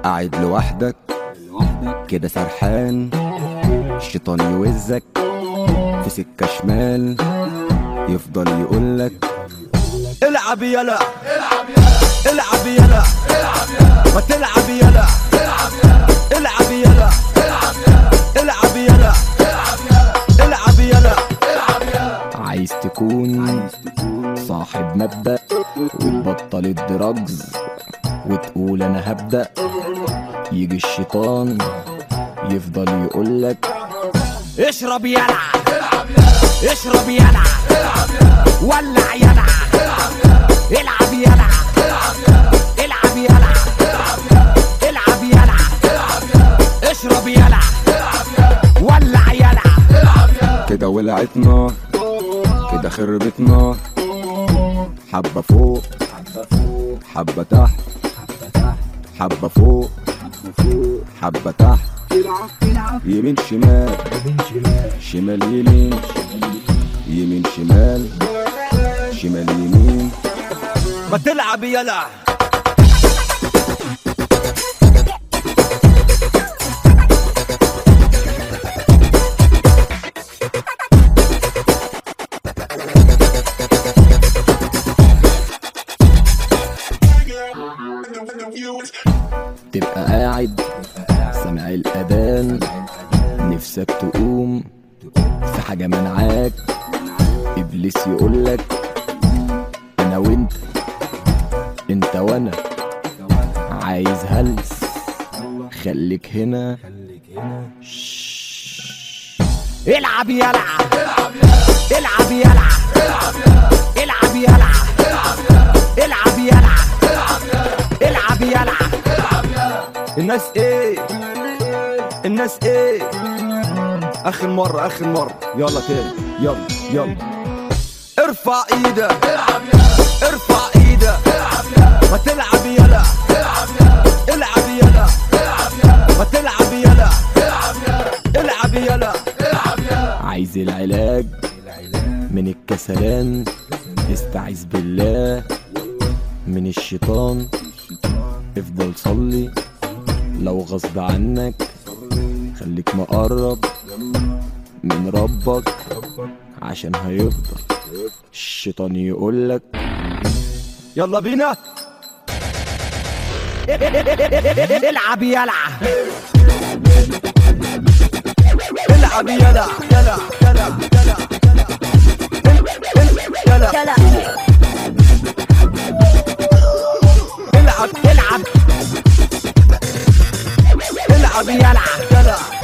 قاعد لوحدك كده سرحان، الشيطان يوزك في سكة شمال، يفضل يقولك العب يلا العب يلا ما تلعب يلا العب يلا العب يلا العب يلا. عايز تكون صاحب مبدأ وتبطل الدراجز وتقول انا هبدأ، يجي الشيطان يفضل يقولك اشرب يلا اشرب يلا ولع يلا العب يلا العب يلا العب يلا اشرب يلا ولع يلا. كده ولعتنا كده خربتنا، حبة فوق حبة تحت حبة فوق حبة تحت، يمين شمال شمال يمين يمين شمال شمال يمين، ما تلعب يلا. تبقى قاعد سامع الأذان، نفسك تقوم في حاجة منعاك، إبليس يقولك أنا وإنت إنت وأنا، عايز هلس خليك هنا. العب يلا العب يلا العب يلا العب يلا العب يلا. الناس ايه الناس ايه، اخر مرة اخر مرة يلا تاني يلا يلا. ارفع ايدك ارفع ايدك ما تلعب يلا العب يلا ما تلعب يلا العب يلا. عايز العلاج من الكسلان، استعيذ بالله من الشيطان، افضل صلي لو غصب عنك، خليك مقرب من ربك عشان هيفضل الشيطان يقولك يلا بينا العب يلا العب يلا يلا يلا يلا يلا العب العب العب يلا يلا